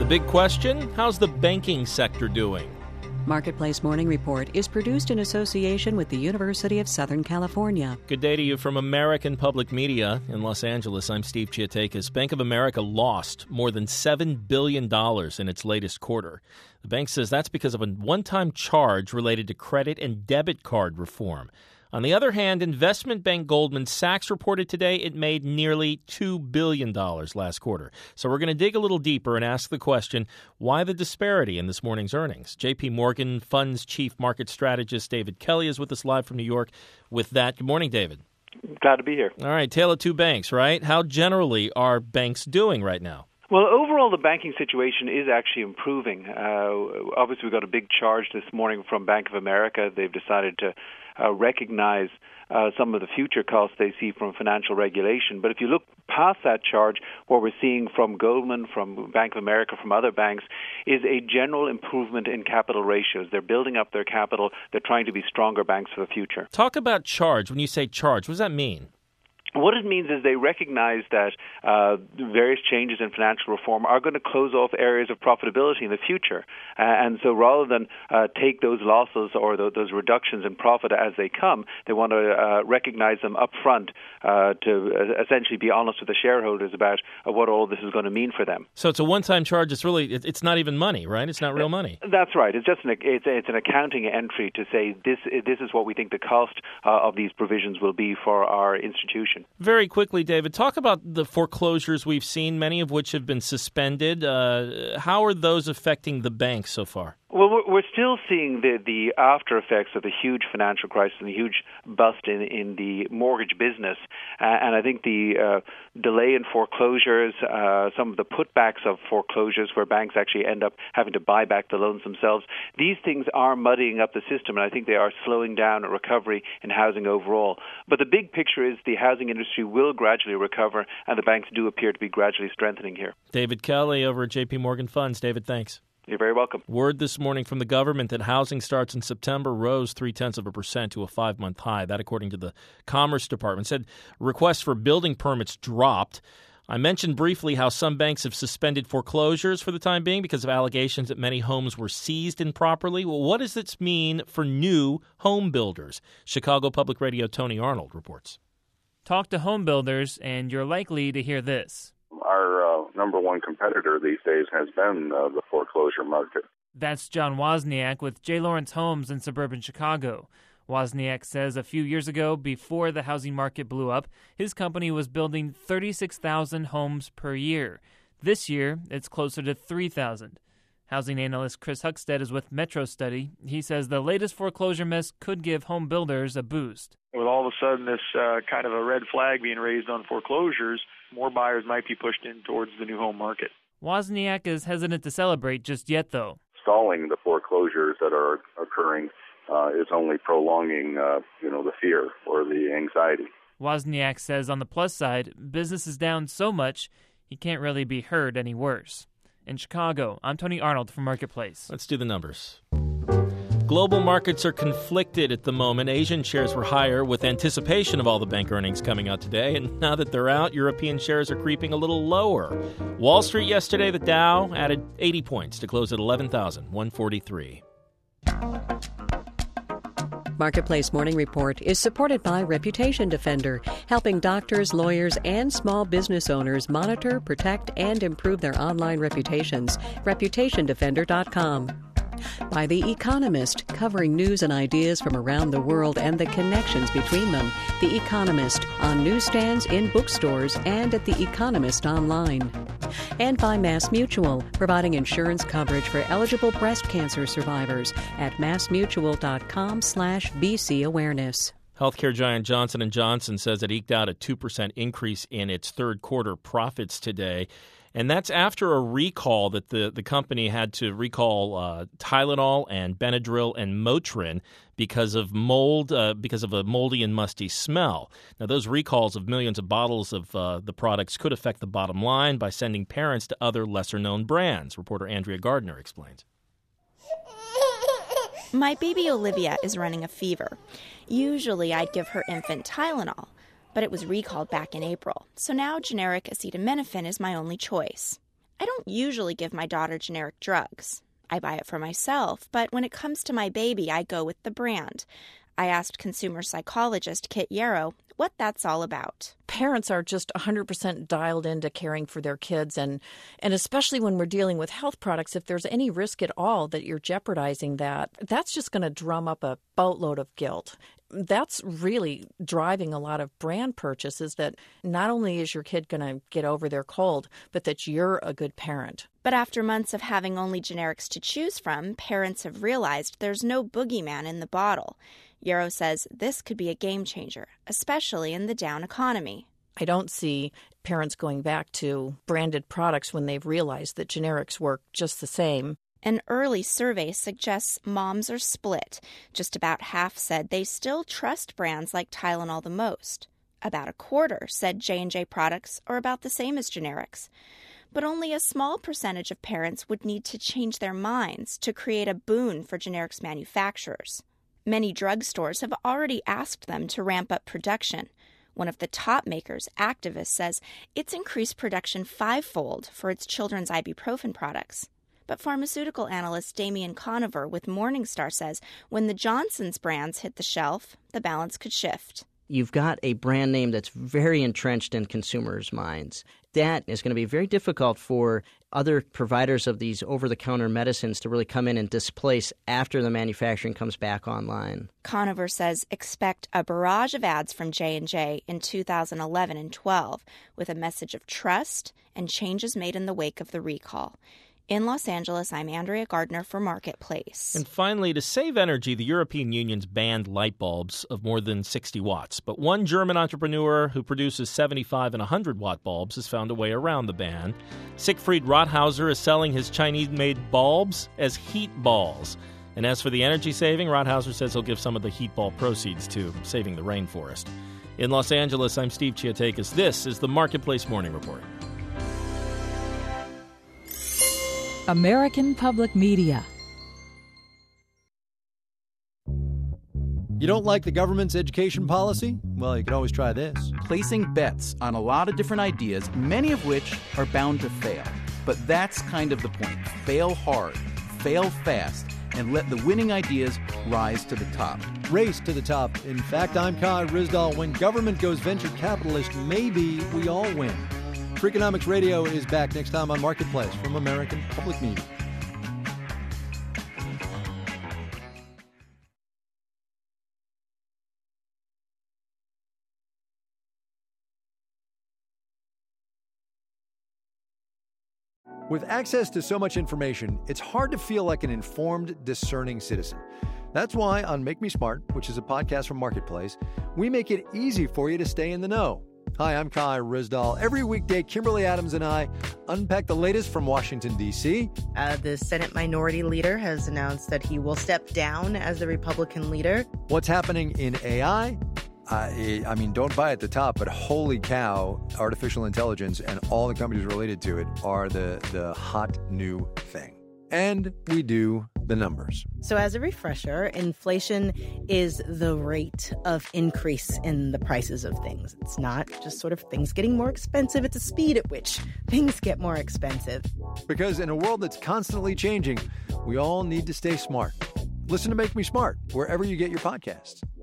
The big question, how's the banking sector doing? Marketplace Morning Report is produced in association with the University of Southern California. Good day to you from American Public Media in Los Angeles. I'm Steve Chiatakis. Bank of America lost more than $7 billion in its latest quarter. The bank says that's because of a one-time charge related to credit and debit card reform. On the other hand, investment bank Goldman Sachs reported today it made nearly $2 billion last quarter. So we're going to dig a little deeper and ask the question, why the disparity in this morning's earnings? J.P. Morgan Fund's chief market strategist David Kelly is with us live from New York with that. Good morning, David. Glad to be here. All right, tale of two banks, right? How generally are banks doing right now? Well, overall, the banking situation is actually improving. Obviously, we got a big charge this morning from Bank of America. They've decided to recognize some of the future costs they see from financial regulation. But if you look past that charge, what we're seeing from Goldman, from Bank of America, from other banks, is a general improvement in capital ratios. They're building up their capital. They're trying to be stronger banks for the future. Talk about charge. When you say charge, what does that mean? What it means is they recognize that various changes in financial reform are going to close off areas of profitability in the future. And so rather than take those losses or those reductions in profit as they come, they want to recognize them up front to essentially be honest with the shareholders about what all this is going to mean for them. So it's a one-time charge. It's not even money, right? It's not real money. That's right. It's just it's an accounting entry to say this is what we think the cost of these provisions will be for our institution. Very quickly, David, talk about the foreclosures we've seen, many of which have been suspended. How are those affecting the banks so far? Well, we're still seeing the after effects of the huge financial crisis and the huge bust in the mortgage business. And I think the delay in foreclosures, some of the putbacks of foreclosures where banks actually end up having to buy back the loans themselves, these things are muddying up the system, and I think they are slowing down a recovery in housing overall. But the big picture is the housing industry will gradually recover, and the banks do appear to be gradually strengthening here. David Kelly over at J.P. Morgan Funds. David, thanks. You're very welcome. Word this morning from the government that housing starts in September rose 0.3% to a 5-month high. That, according to the Commerce Department, said requests for building permits dropped. I mentioned briefly how some banks have suspended foreclosures for the time being because of allegations that many homes were seized improperly. Well, what does this mean for new home builders? Chicago Public Radio Tony Arnold reports. Talk to home builders, and you're likely to hear this. Our number one competitor these days has been the foreclosure market. That's John Wozniak with J. Lawrence Homes in suburban Chicago. Wozniak says a few years ago, before the housing market blew up, his company was building 36,000 homes per year. This year, it's closer to 3,000. Housing analyst Chris Huckstead is with Metro Study. He says the latest foreclosure mess could give home builders a boost. With all of a sudden this kind of a red flag being raised on foreclosures, more buyers might be pushed in towards the new home market. Wozniak is hesitant to celebrate just yet, though. Stalling the foreclosures that are occurring is only prolonging, the fear or the anxiety. Wozniak says on the plus side, business is down so much, he can't really be hurt any worse. In Chicago, I'm Tony Arnold from Marketplace. Let's do the numbers. Global markets are conflicted at the moment. Asian shares were higher with anticipation of all the bank earnings coming out today. And now that they're out, European shares are creeping a little lower. Wall Street yesterday, the Dow added 80 points to close at 11,143. Marketplace Morning Report is supported by Reputation Defender, helping doctors, lawyers, and small business owners monitor, protect, and improve their online reputations. ReputationDefender.com. By The Economist, covering news and ideas from around the world and the connections between them. The Economist, on newsstands, in bookstores, and at The Economist online. And by MassMutual, providing insurance coverage for eligible breast cancer survivors at massmutual.com/BC Awareness. Healthcare giant Johnson & Johnson says it eked out a 2% increase in its third quarter profits today. And that's after a recall that the company had to recall Tylenol and Benadryl and Motrin because of mold, because of a moldy and musty smell. Now, those recalls of millions of bottles of the products could affect the bottom line by sending parents to other lesser-known brands. Reporter Andrea Gardner explains. My baby Olivia is running a fever. Usually I'd give her infant Tylenol, but it was recalled back in April. So now generic acetaminophen is my only choice. I don't usually give my daughter generic drugs. I buy it for myself, but when it comes to my baby, I go with the brand. I asked consumer psychologist Kit Yarrow what that's all about. Parents are just 100% dialed into caring for their kids, and especially when we're dealing with health products, if there's any risk at all that you're jeopardizing that, that's just going to drum up a boatload of guilt. That's really driving a lot of brand purchases, that not only is your kid going to get over their cold, but that you're a good parent. But after months of having only generics to choose from, parents have realized there's no boogeyman in the bottle. Yarrow says this could be a game changer, especially in the down economy. I don't see parents going back to branded products when they've realized that generics work just the same. An early survey suggests moms are split. Just about half said they still trust brands like Tylenol the most. About a quarter said J&J products are about the same as generics. But only a small percentage of parents would need to change their minds to create a boon for generics manufacturers. Many drugstores have already asked them to ramp up production. One of the top makers, Actavis, says it's increased production 5-fold for its children's ibuprofen products. But pharmaceutical analyst Damian Conover with Morningstar says when the Johnson's brands hit the shelf, the balance could shift. You've got a brand name that's very entrenched in consumers' minds. That is going to be very difficult for other providers of these over-the-counter medicines to really come in and displace after the manufacturing comes back online. Conover says expect a barrage of ads from J&J in 2011 and 12 with a message of trust and changes made in the wake of the recall. In Los Angeles, I'm Andrea Gardner for Marketplace. And finally, to save energy, the European Union's banned light bulbs of more than 60 watts. But one German entrepreneur who produces 75 and 100-watt bulbs has found a way around the ban. Siegfried Rothhauser is selling his Chinese-made bulbs as heat balls. And as for the energy saving, Rothhauser says he'll give some of the heat ball proceeds to saving the rainforest. In Los Angeles, I'm Steve Chiatakis. This is the Marketplace Morning Report. American Public Media. You don't like the government's education policy? Well, you can always try this. Placing bets on a lot of different ideas, many of which are bound to fail. But that's kind of the point. Fail hard, fail fast, and let the winning ideas rise to the top. Race to the top. In fact, I'm Kai Rizdal. When government goes venture capitalist, maybe we all win. Freakonomics Radio is back next time on Marketplace from American Public Media. With access to so much information, it's hard to feel like an informed, discerning citizen. That's why on Make Me Smart, which is a podcast from Marketplace, we make it easy for you to stay in the know. Hi, I'm Kai Rizdal. Every weekday, Kimberly Adams and I unpack the latest from Washington, D.C. The Senate Minority Leader has announced that he will step down as the Republican leader. What's happening in AI? I mean, don't buy at the top, but holy cow, artificial intelligence and all the companies related to it are the hot new thing. And we do the numbers. So as a refresher, inflation is the rate of increase in the prices of things. It's not just sort of things getting more expensive. It's a speed at which things get more expensive. Because in a world that's constantly changing, we all need to stay smart. Listen to Make Me Smart wherever you get your podcasts.